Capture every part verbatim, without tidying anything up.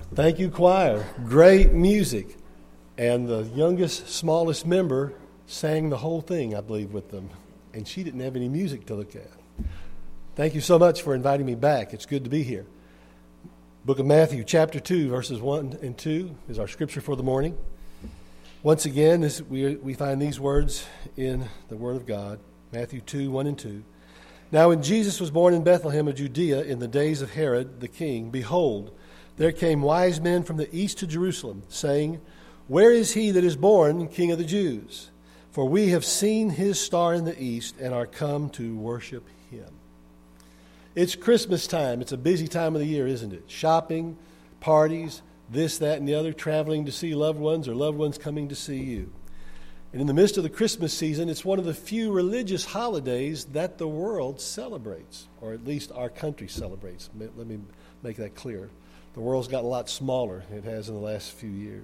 Thank you, choir. Great music. And the youngest, smallest member sang the whole thing, I believe, with them. And she didn't have any music to look at. Thank you so much for inviting me back. It's good to be here. Book of Matthew, chapter two, verses one and two is our scripture for the morning. Once again, this, we, we find these words in the Word of God. Matthew two, one and two. Now when Jesus was born in Bethlehem of Judea in the days of Herod the king, behold, there came wise men from the east to Jerusalem, saying, Where is he that is born King of the Jews? For we have seen his star in the east and are come to worship him. It's Christmas time. It's a busy time of the year, isn't it? Shopping, parties, this, that, and the other, traveling to see loved ones or loved ones coming to see you. And in the midst of the Christmas season, it's one of the few religious holidays that the world celebrates, or at least our country celebrates. Let me make that clear. The world's gotten a lot smaller than it has in the last few years.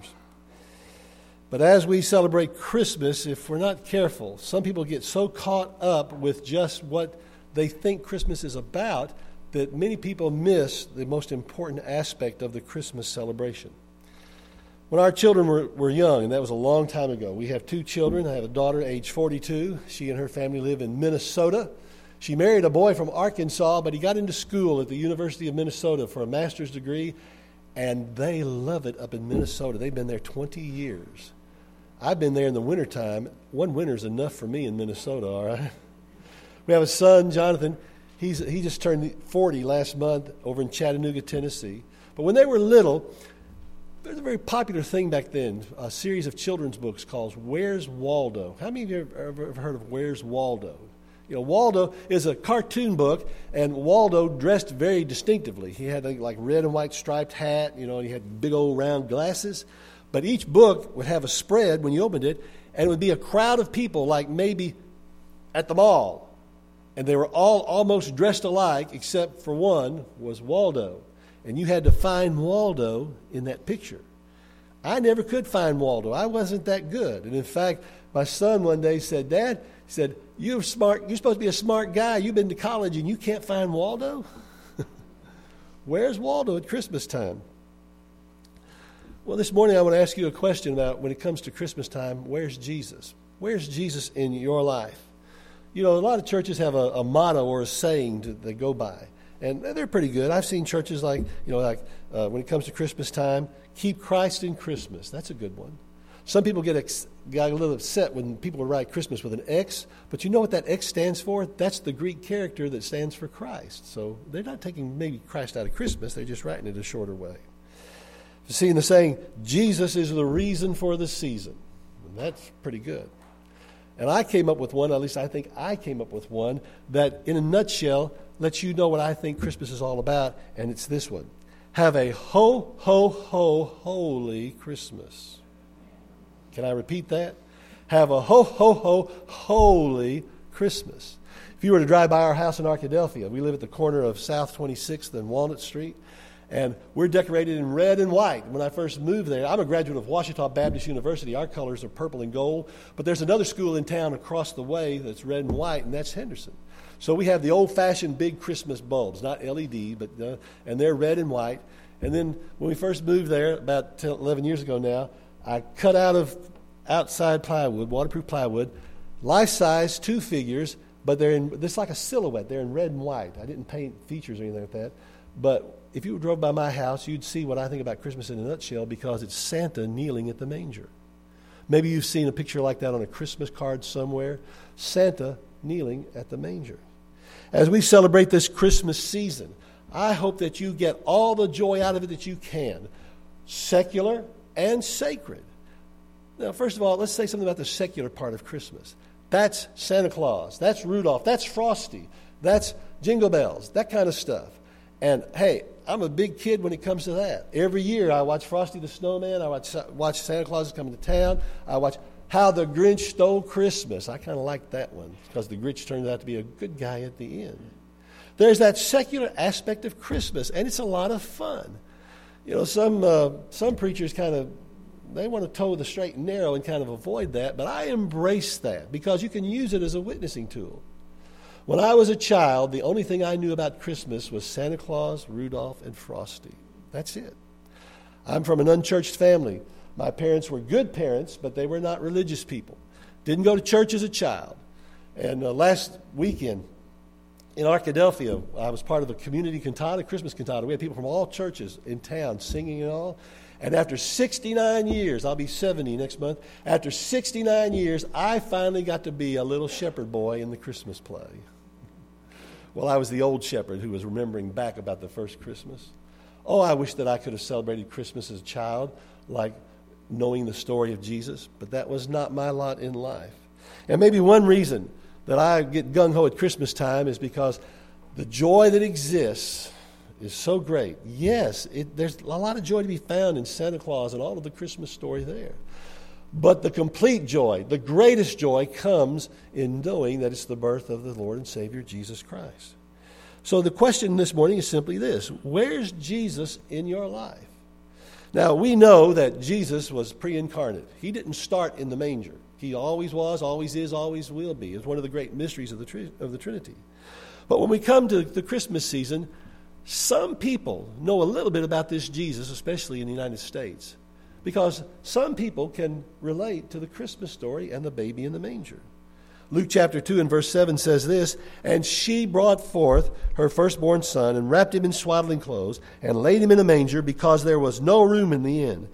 But as we celebrate Christmas, if we're not careful, some people get so caught up with just what they think Christmas is about that many people miss the most important aspect of the Christmas celebration. When our children were, were young, and that was a long time ago, we have two children. I have a daughter, age forty-two. She and her family live in Minnesota. She married a boy from Arkansas, but he got into school at the University of Minnesota for a master's degree, and they love it up in Minnesota. They've been there twenty years. I've been there in the wintertime. One winter's enough for me in Minnesota, all right? We have a son, Jonathan. He's he just turned forty last month over in Chattanooga, Tennessee. But when they were little, there's a very popular thing back then, a series of children's books called Where's Waldo? How many of you have ever heard of Where's Waldo? You know, Waldo is a cartoon book, and Waldo dressed very distinctively. He had a, like red and white striped hat, you know, and he had big old round glasses. But each book would have a spread when you opened it, and it would be a crowd of people like maybe at the mall. And they were all almost dressed alike, except for one was Waldo. And you had to find Waldo in that picture. I never could find Waldo. I wasn't that good. And in fact, my son one day said, Dad, he said, you're smart. You're supposed to be a smart guy. You've been to college and you can't find Waldo? Where's Waldo at Christmas time? Well, this morning I want to ask you a question about when it comes to Christmas time, where's Jesus? Where's Jesus in your life? You know, a lot of churches have a, a motto or a saying to, they go by, and they're pretty good. I've seen churches like, you know, like uh, when it comes to Christmas time, keep Christ in Christmas. That's a good one. Some people get ex- got a little upset when people write Christmas with an X, but you know what that X stands for? That's the Greek character that stands for Christ. So they're not taking maybe Christ out of Christmas, they're just writing it a shorter way. You see, in the saying, Jesus is the reason for the season. And that's pretty good. And I came up with one, at least I think I came up with one, that in a nutshell lets you know what I think Christmas is all about, and it's this one. Have a ho, ho, ho, holy Christmas. Can I repeat that? Have a ho, ho, ho, holy Christmas. If you were to drive by our house in Arkadelphia, we live at the corner of South twenty-sixth and Walnut Street, and we're decorated in red and white. When I first moved there, I'm a graduate of Ouachita Baptist University. Our colors are purple and gold. But there's another school in town across the way that's red and white, and that's Henderson. So we have the old-fashioned big Christmas bulbs, not L E D, but uh, and they're red and white. And then when we first moved there, about ten, eleven years ago now, I cut out of outside plywood, waterproof plywood, life-size, two figures, but they're in, it's like a silhouette. They're in red and white. I didn't paint features or anything like that. But if you drove by my house, you'd see what I think about Christmas in a nutshell, because it's Santa kneeling at the manger. Maybe you've seen a picture like that on a Christmas card somewhere. Santa kneeling at the manger. As we celebrate this Christmas season, I hope that you get all the joy out of it that you can, secular and sacred. Now, first of all, let's say something about the secular part of Christmas. That's Santa Claus. That's Rudolph. That's Frosty. That's Jingle Bells, that kind of stuff. And, hey, I'm a big kid when it comes to that. Every year I watch Frosty the Snowman. I watch, watch Santa Claus is Coming to Town. I watch How the Grinch Stole Christmas. I kind of like that one because the Grinch turns out to be a good guy at the end. There's that secular aspect of Christmas, and it's a lot of fun. You know, some uh, some preachers kind of, they want to toe the straight and narrow and kind of avoid that, but I embrace that because you can use it as a witnessing tool. When I was a child, the only thing I knew about Christmas was Santa Claus, Rudolph, and Frosty. That's it. I'm from an unchurched family. My parents were good parents, but they were not religious people. Didn't go to church as a child. And uh, last weekend in Arkadelphia, I was part of a community cantata, Christmas cantata. We had people from all churches in town singing and all. And after sixty-nine years, I'll be seventy next month, after sixty-nine years, I finally got to be a little shepherd boy in the Christmas play. Well, I was the old shepherd who was remembering back about the first Christmas. Oh, I wish that I could have celebrated Christmas as a child, like knowing the story of Jesus, but that was not my lot in life. And maybe one reason that I get gung-ho at Christmas time is because the joy that exists is so great. Yes, it, there's a lot of joy to be found in Santa Claus and all of the Christmas story there. But the complete joy, the greatest joy, comes in knowing that it's the birth of the Lord and Savior, Jesus Christ. So the question this morning is simply this: where's Jesus in your life? Now, we know that Jesus was pre-incarnate. He didn't start in the manger. He always was, always is, always will be. It's one of the great mysteries of the, tri- of the Trinity. But when we come to the Christmas season, some people know a little bit about this Jesus, especially in the United States, because some people can relate to the Christmas story and the baby in the manger. Luke chapter two and verse seven says this: "And she brought forth her firstborn son, and wrapped him in swaddling clothes, and laid him in a manger, because there was no room in the inn."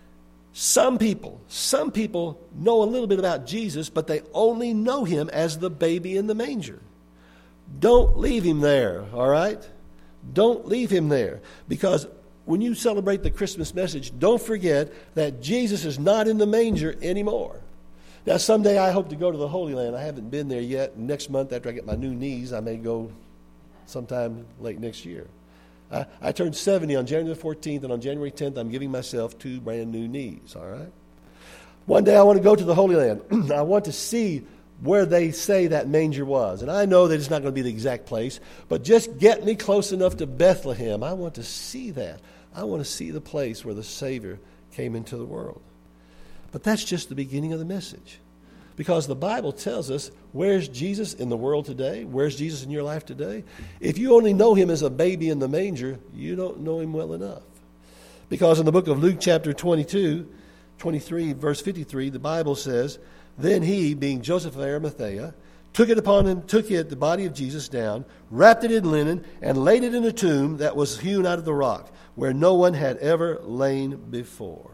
Some people, some people know a little bit about Jesus, but they only know him as the baby in the manger. Don't leave him there, all right? Don't leave him there, because when you celebrate the Christmas message, don't forget that Jesus is not in the manger anymore. Now, someday I hope to go to the Holy Land. I haven't been there yet. Next month, after I get my new knees, I may go sometime late next year. I, I turned seventy on January fourteenth, and on January tenth, I'm giving myself two brand new knees, all right? One day I want to go to the Holy Land. I want to see where they say that manger was. And I know that it's not going to be the exact place, but just get me close enough to Bethlehem. I want to see that. I want to see the place where the Savior came into the world. But that's just the beginning of the message. Because the Bible tells us, where's Jesus in the world today? Where's Jesus in your life today? If you only know him as a baby in the manger, you don't know him well enough. Because in the book of Luke chapter twenty-two, twenty-three, verse fifty-three, the Bible says, "Then he, being Joseph of Arimathea, took it upon him, took it, the body of Jesus, down, wrapped it in linen, and laid it in a tomb that was hewn out of the rock, where no one had ever lain before."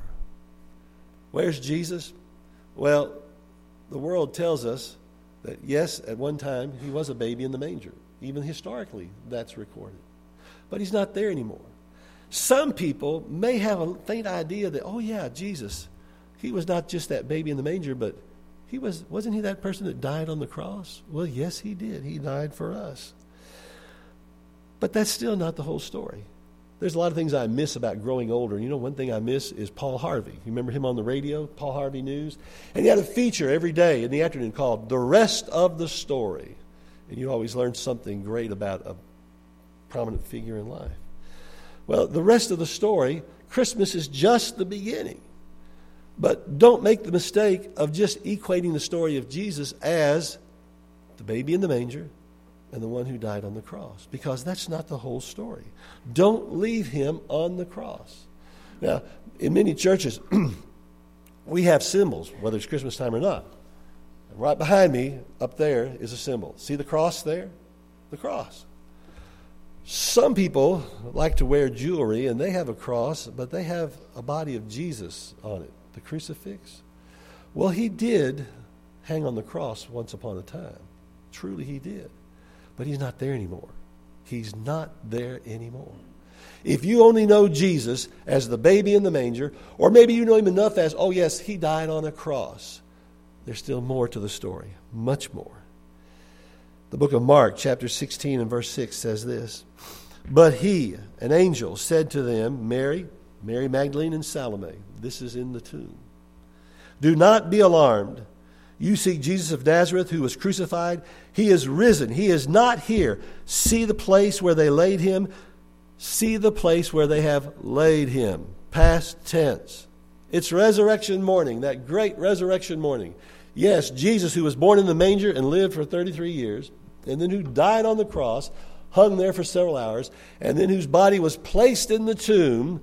Where's Jesus? Well, the world tells us that, yes, at one time he was a baby in the manger. Even historically, that's recorded. But he's not there anymore. Some people may have a faint idea that, oh yeah, Jesus, he was not just that baby in the manger, but he was, wasn't he that person that died on the cross? Well, yes, he did. He died for us. But that's still not the whole story. There's a lot of things I miss about growing older. You know, one thing I miss is Paul Harvey. You remember him on the radio, Paul Harvey News? And he had a feature every day in the afternoon called The Rest of the Story. And you always learn something great about a prominent figure in life. Well, the rest of the story, Christmas is just the beginning. But don't make the mistake of just equating the story of Jesus as the baby in the manger and the one who died on the cross, because that's not the whole story. Don't leave him on the cross. Now, in many churches, we have symbols, whether it's Christmas time or not. And right behind me, up there, is a symbol. See the cross there? The cross. Some people like to wear jewelry, and they have a cross, but they have a body of Jesus on it, the crucifix. Well, he did hang on the cross once upon a time. Truly he did. But he's not there anymore. He's not there anymore. If you only know Jesus as the baby in the manger, or maybe you know him enough as, oh yes, he died on a cross, there's still more to the story, much more. The book of Mark, chapter sixteen and verse six says this: "But he, an angel, said to them, Mary, Mary Magdalene and Salome," this is in the tomb, "do not be alarmed. You seek Jesus of Nazareth, who was crucified. He is risen. He is not here. See the place where they laid him. See the place where they have laid him." Past tense. It's resurrection morning, that great resurrection morning. Yes, Jesus, who was born in the manger and lived for thirty-three years, and then who died on the cross, hung there for several hours, and then whose body was placed in the tomb,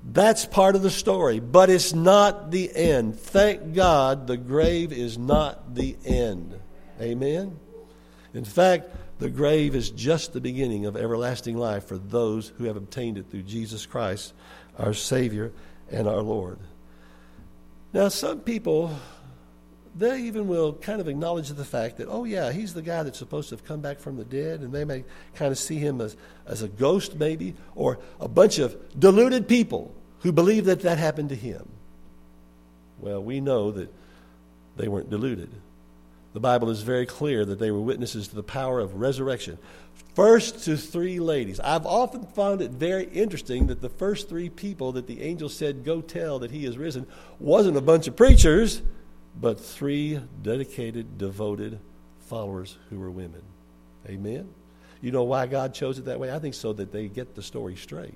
That's part of the story, but it's not the end. Thank God the grave is not the end. Amen? In fact, the grave is just the beginning of everlasting life for those who have obtained it through Jesus Christ, our Savior and our Lord. Now, some people, they even will kind of acknowledge the fact that, oh, yeah, he's the guy that's supposed to have come back from the dead, and they may kind of see him as, as a ghost maybe, or a bunch of deluded people who believe that that happened to him. Well, we know that they weren't deluded. The Bible is very clear that they were witnesses to the power of resurrection. First to three ladies. I've often found it very interesting that the first three people that the angel said, go tell that he is risen, wasn't a bunch of preachers, but three dedicated, devoted followers who were women. Amen? You know why God chose it that way? I think so that they get the story straight.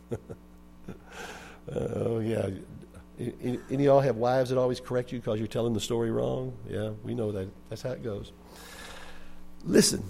Oh, yeah. Any, any of y'all have wives that always correct you because you're telling the story wrong? Yeah, we know that. That's how it goes. Listen,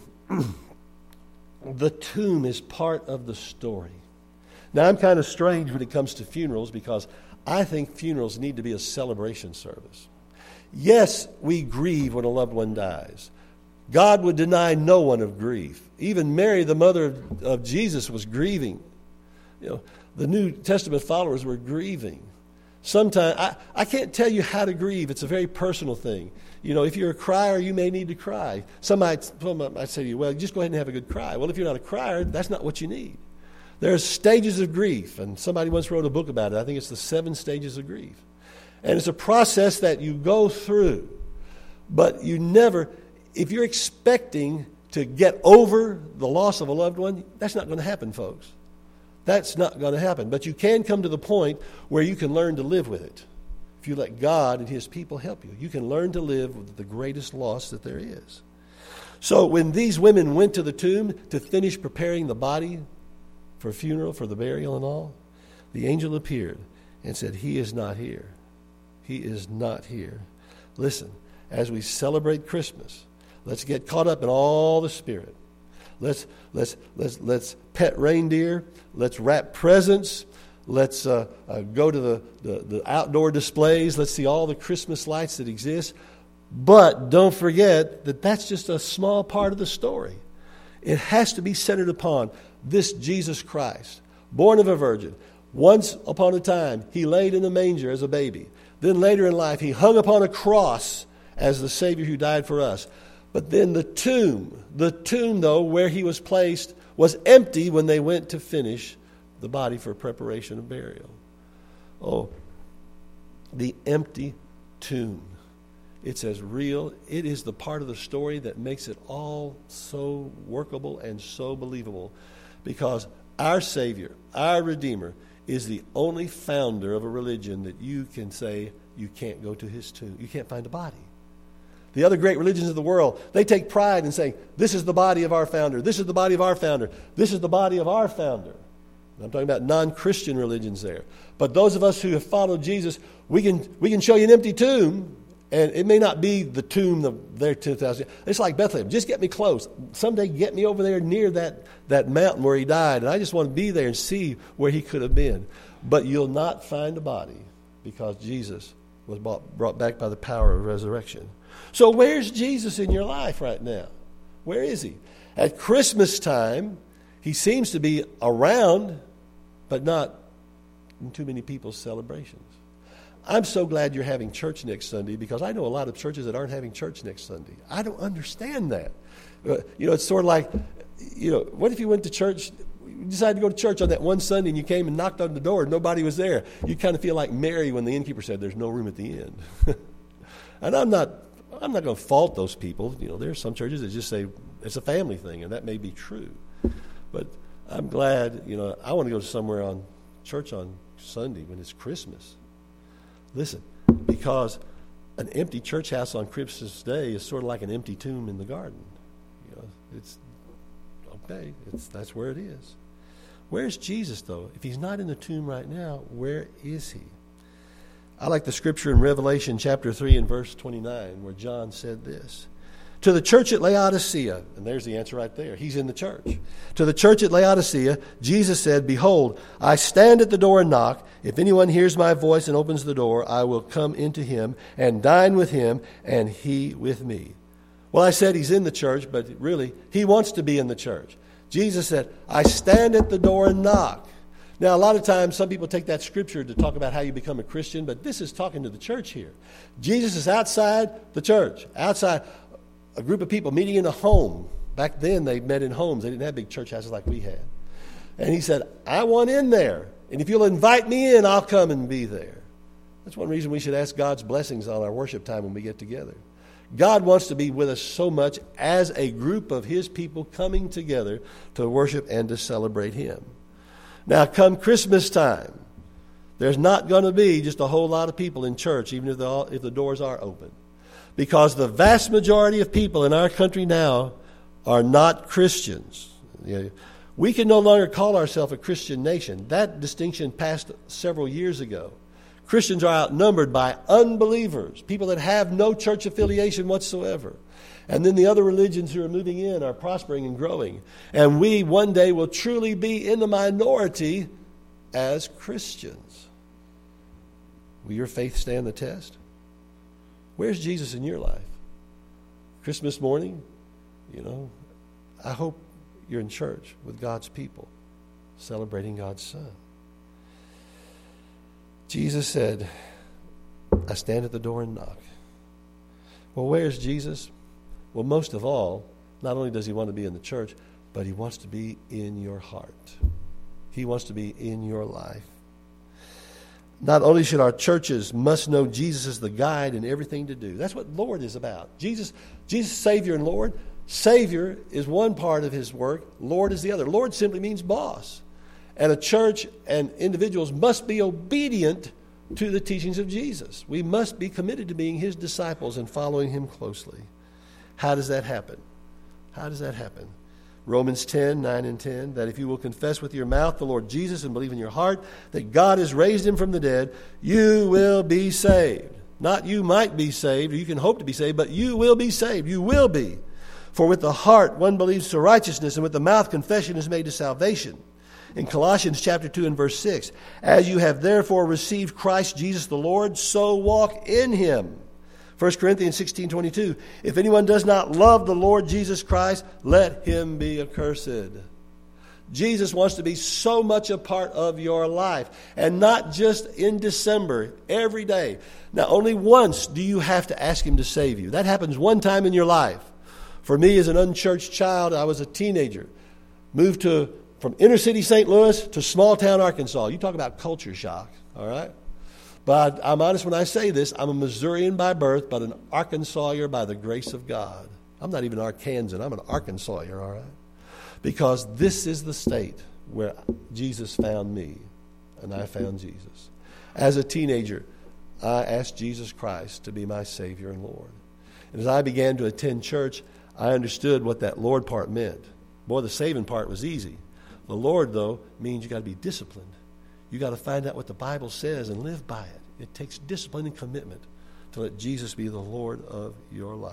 the tomb is part of the story. Now, I'm kind of strange when it comes to funerals because I think funerals need to be a celebration service. Yes, we grieve when a loved one dies. God would deny no one of grief. Even Mary, the mother of, of Jesus, was grieving. You know, the New Testament followers were grieving. Sometimes, I, I can't tell you how to grieve. It's a very personal thing. You know, if you're a crier, you may need to cry. Some might, some might say to you, well, just go ahead and have a good cry. Well, if you're not a crier, that's not what you need. There's stages of grief, and somebody once wrote a book about it. I think it's the seven stages of grief. And it's a process that you go through. But you never, if you're expecting to get over the loss of a loved one, that's not going to happen, folks. That's not going to happen. But you can come to the point where you can learn to live with it. If you let God and His people help you, you can learn to live with the greatest loss that there is. So when these women went to the tomb to finish preparing the body for a funeral, for the burial and all, the angel appeared and said, He is not here. He is not here. Listen, as we celebrate Christmas, let's get caught up in all the Spirit. Let's let's let's let's pet reindeer. Let's wrap presents. Let's uh, uh, go to the, the, the outdoor displays. Let's see all the Christmas lights that exist. But don't forget that that's just a small part of the story. It has to be centered upon this Jesus Christ, born of a virgin. Once upon a time, He laid in a manger as a baby. Then later in life, He hung upon a cross as the Savior who died for us. But then the tomb, the tomb, though, where He was placed, was empty when they went to finish the body for preparation of burial. Oh, the empty tomb. It's as real. It is the part of the story that makes it all so workable and so believable, because our Savior, our Redeemer, is the only founder of a religion that you can say you can't go to His tomb. You can't find a body. The other great religions of the world, they take pride in saying, this is the body of our founder, this is the body of our founder, this is the body of our founder. And I'm talking about non-Christian religions there. But those of us who have followed Jesus, we can we can show you an empty tomb, and it may not be the tomb of there two thousand years. It's like Bethlehem. Just get me close. Someday get me over there near that, that mountain where He died, and I just want to be there and see where He could have been. But you'll not find a body, because Jesus was brought, brought back by the power of resurrection. So where's Jesus in your life right now? Where is He? At Christmas time, He seems to be around, but not in too many people's celebrations. I'm so glad you're having church next Sunday, because I know a lot of churches that aren't having church next Sunday. I don't understand that. Uh, you know, it's sort of like, you know, what if you went to church, you decided to go to church on that one Sunday, and you came and knocked on the door and nobody was there? You kind of feel like Mary when the innkeeper said there's no room at the inn. And I'm not I'm not going to fault those people. You know, there are some churches that just say it's a family thing, and that may be true. But I'm glad, you know, I want to go somewhere on church on Sunday when it's Christmas. Listen, because an empty church house on Christmas Day is sort of like an empty tomb in the garden. You know, it's okay. It's that's where it is. Where's Jesus, though? If He's not in the tomb right now, where is He? I like the scripture in Revelation chapter three and verse twenty-nine, where John said this. To the church at Laodicea, and there's the answer right there. He's in the church. To the church at Laodicea, Jesus said, "Behold, I stand at the door and knock. If anyone hears my voice and opens the door, I will come into him and dine with him and he with me." Well, I said he's in the church, but really, he wants to be in the church. Jesus said, "I stand at the door and knock." Now, a lot of times, some people take that scripture to talk about how you become a Christian, but this is talking to the church here. Jesus is outside the church, outside a group of people meeting in a home. Back then, they met in homes. They didn't have big church houses like we had. And he said, "I want in there. And if you'll invite me in, I'll come and be there." That's one reason we should ask God's blessings on our worship time when we get together. God wants to be with us so much as a group of his people coming together to worship and to celebrate him. Now, come Christmas time, there's not going to be just a whole lot of people in church, even if the, if the doors are open. Because the vast majority of people in our country now are not Christians. We can no longer call ourselves a Christian nation. That distinction passed several years ago. Christians are outnumbered by unbelievers, people that have no church affiliation whatsoever. And then the other religions who are moving in are prospering and growing. And we one day will truly be in the minority as Christians. Will your faith stand the test? Where's Jesus in your life? Christmas morning, you know, I hope you're in church with God's people, celebrating God's Son. Jesus said, "I stand at the door and knock." Well, where's Jesus? Well, most of all, not only does he want to be in the church, but he wants to be in your heart. He wants to be in your life. Not only should our churches must know Jesus as the guide in everything to do. That's what Lord is about. Jesus, Jesus, Savior and Lord. Savior is one part of his work. Lord is the other. Lord simply means boss. And a church and individuals must be obedient to the teachings of Jesus. We must be committed to being his disciples and following him closely. How does that happen? How does that happen? Romans ten, nine and ten, that if you will confess with your mouth the Lord Jesus and believe in your heart that God has raised him from the dead, you will be saved. Not you might be saved, or you can hope to be saved, but you will be saved. You will be. For with the heart one believes to righteousness, and with the mouth confession is made to salvation. In Colossians chapter two and verse six, as you have therefore received Christ Jesus the Lord, so walk in him. First Corinthians sixteen twenty-two, if anyone does not love the Lord Jesus Christ, let him be accursed. Jesus wants to be so much a part of your life, and not just in December, every day. Now, only once do you have to ask him to save you. That happens one time in your life. For me, as an unchurched child, I was a teenager, moved to from inner city Saint Louis to small town Arkansas. You talk about culture shock, all right? But I'm honest when I say this. I'm a Missourian by birth, but an Arkansasier by the grace of God. I'm not even Arkansan. I'm an Arkansasier, all right? Because this is the state where Jesus found me, and I found Jesus. As a teenager, I asked Jesus Christ to be my Savior and Lord. And as I began to attend church, I understood what that Lord part meant. Boy, the saving part was easy. The Lord, though, means you got to be disciplined. You got to find out what the Bible says and live by it. It takes discipline and commitment to let Jesus be the Lord of your life.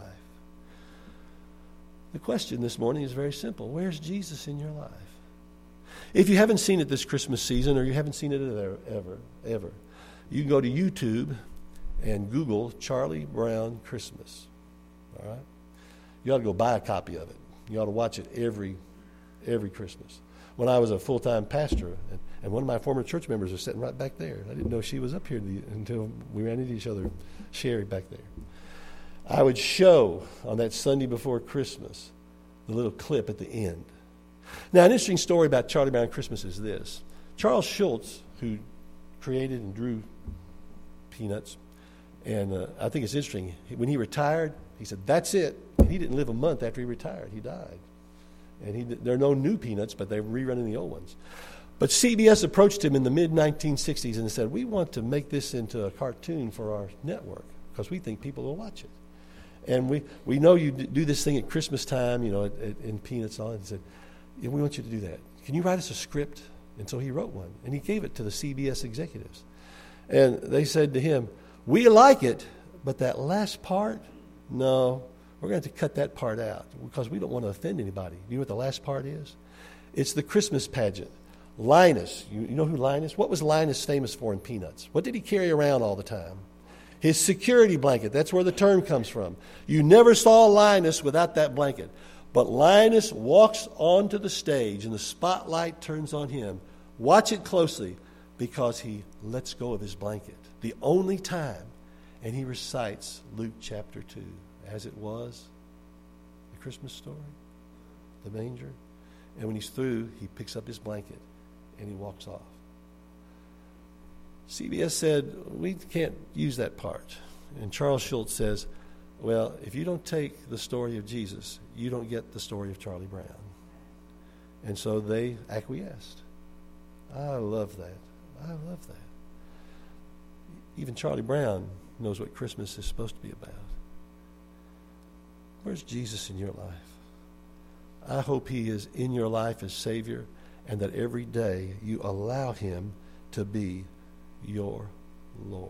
The question this morning is very simple. Where's Jesus in your life? If you haven't seen it this Christmas season, or you haven't seen it ever, ever, ever, you can go to YouTube and Google Charlie Brown Christmas. All right? You ought to go buy a copy of it. You ought to watch it every every Christmas. When I was a full-time pastor, and, and one of my former church members was sitting right back there. I didn't know she was up here the, until we ran into each other, Sherry back there. I would show on that Sunday before Christmas the little clip at the end. Now, an interesting story about Charlie Brown Christmas is this. Charles Schulz, who created and drew Peanuts, and uh, I think it's interesting, when he retired, he said, that's it. And he didn't live a month after he retired. He died. And he, there are no new Peanuts, but they're rerunning the old ones. But C B S approached him in the mid nineteen sixties and said, we want to make this into a cartoon for our network because we think people will watch it. And we, we know you do this thing at Christmas time, you know, at, at, in Peanuts and all. And he said, yeah, we want you to do that. Can you write us a script? And so he wrote one. And he gave it to the C B S executives. And they said to him, we like it, but that last part, no, we're We're going to have to cut that part out because we don't want to offend anybody. You know what the last part is? It's the Christmas pageant. Linus, you, you know who Linus? What was Linus famous for in Peanuts? What did he carry around all the time? His security blanket. That's where the term comes from. You never saw Linus without that blanket. But Linus walks onto the stage and the spotlight turns on him. Watch it closely because he lets go of his blanket. The only time. And he recites Luke chapter two. As it was, the Christmas story, the manger. And when he's through, he picks up his blanket and he walks off. C B S said, we can't use that part. And Charles Schultz says, well, if you don't take the story of Jesus, you don't get the story of Charlie Brown. And so they acquiesced. I love that. I love that. Even Charlie Brown knows what Christmas is supposed to be about. Where's Jesus in your life? I hope he is in your life as Savior and that every day you allow him to be your Lord.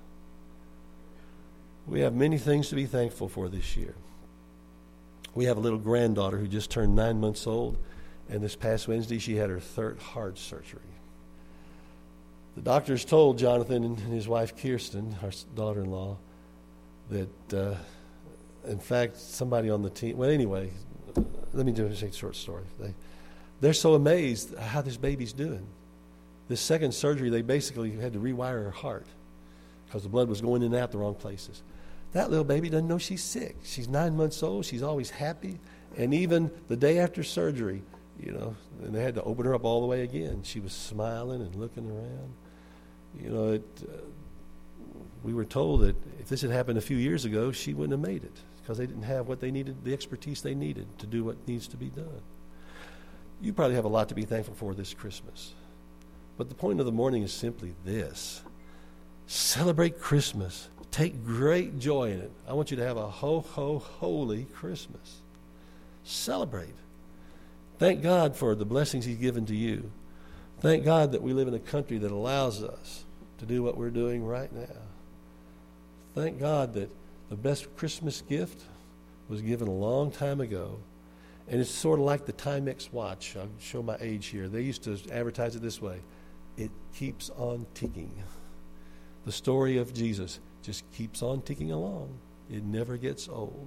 We have many things to be thankful for this year. We have a little granddaughter who just turned nine months old, and this past Wednesday she had her third heart surgery. The doctors told Jonathan and his wife Kirsten, our daughter-in-law, that uh, in fact somebody on the team, well anyway, let me do a short story. They, they're so amazed how this baby's doing. This second surgery, they basically had to rewire her heart because the blood was going in and out the wrong places. That little baby doesn't know she's sick. She's nine months old. She's always happy. And even the day after surgery, you know, and they had to open her up all the way again. She was smiling and looking around. You know, it, uh, we were told that if this had happened a few years ago, she wouldn't have made it because they didn't have what they needed, the expertise they needed to do what needs to be done. You probably have a lot to be thankful for this Christmas. But the point of the morning is simply this. Celebrate Christmas. Take great joy in it. I want you to have a ho, ho, holy Christmas. Celebrate. Thank God for the blessings he's given to you. Thank God that we live in a country that allows us to do what we're doing right now. Thank God that the best Christmas gift was given a long time ago. And it's sort of like the Timex watch. I'll show my age here. They used to advertise it this way. It keeps on ticking. The story of Jesus just keeps on ticking along. It never gets old.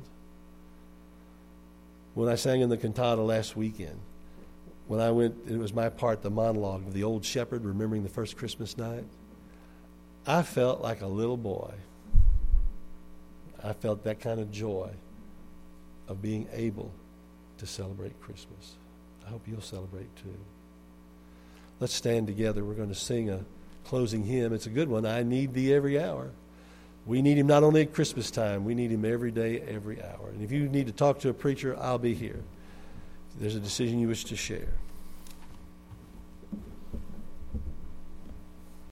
When I sang in the cantata last weekend, when I went, it was my part, the monologue of the old shepherd remembering the first Christmas night, I felt like a little boy. I felt that kind of joy of being able to celebrate Christmas. I hope you'll celebrate too. Let's stand together. We're going to sing a closing hymn. It's a good one. I need thee every hour. We need him not only at Christmas time, we need him every day, every hour. And if you need to talk to a preacher, I'll be here. If there's a decision you wish to share.